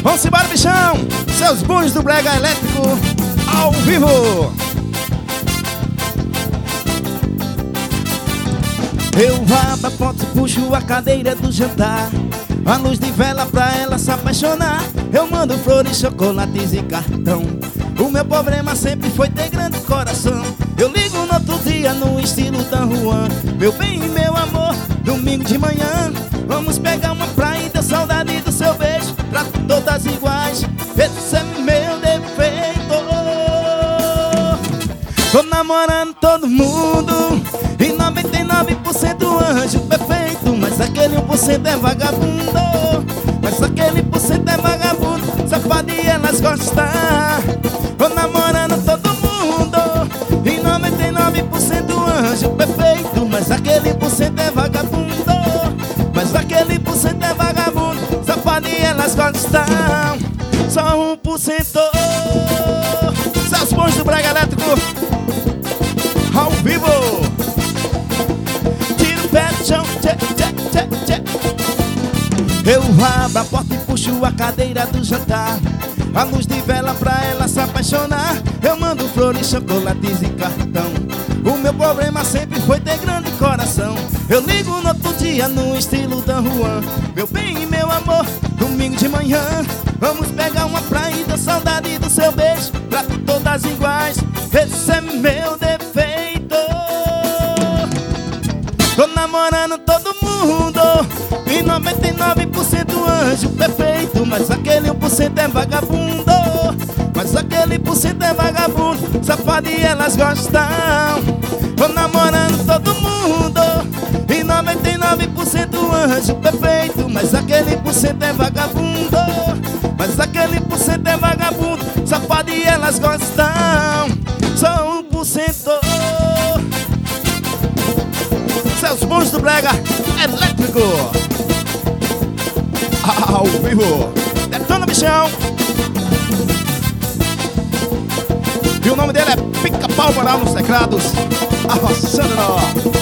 Vamos embora, bichão! Seus bons do brega elétrico ao vivo. Eu abro a porta e puxo a cadeira do jantar, a luz de vela pra ela se apaixonar. Eu mando flores, chocolates e cartão. O meu problema sempre foi ter grande coração. Eu ligo no outro dia no estilo Dan Juan. Meu bem e meu amor, domingo de manhã vamos pegar uma praia e ter saudade do seu beijo. Trato todas iguais, esse é meu defeito. Tô namorando todo mundo e 99% anjo perfeito. Mas aquele 1% é vagabundo. Mas aquele 1% é vagabundo, safado e elas gostam. Tô namorando todo mundo e 99% anjo perfeito. Mas aquele 1% é vagabundo. Mas aquele 1% é vagabundo, safado e elas gostam. Só 1%. Seus bons do brega elétrico ao vivo. Tira o pé do chão, tchê, tchê, tchê, tchê. Eu abro a porta e puxo a cadeira do jantar, a luz de vela pra ela se apaixonar. Eu mando flores, chocolates e cartão. O meu problema sempre foi ter grande coração. Eu ligo no outro dia no estilo Dan Juan. Meu bem e meu amor, domingo de manhã vamos pegar uma praia e dar saudade do seu beijo. Trato todas iguais, esse é meu defeito. Tô namorando todo mundo e 99% anjo perfeito. Mas aquele 1% é vagabundo. Mas aquele 1% é vagabundo, safado e elas gostam. Tô namorando todo mundo e 99% anjo perfeito. Mas aquele 1% é vagabundo. Mas aquele 1% é vagabundo, safado e elas gostam. Só 1%. Seus bons do brega elétrico ao vivo. Detona, bichão. E o nome dele é Pica-Pau Moral nos Teclados, arroçando.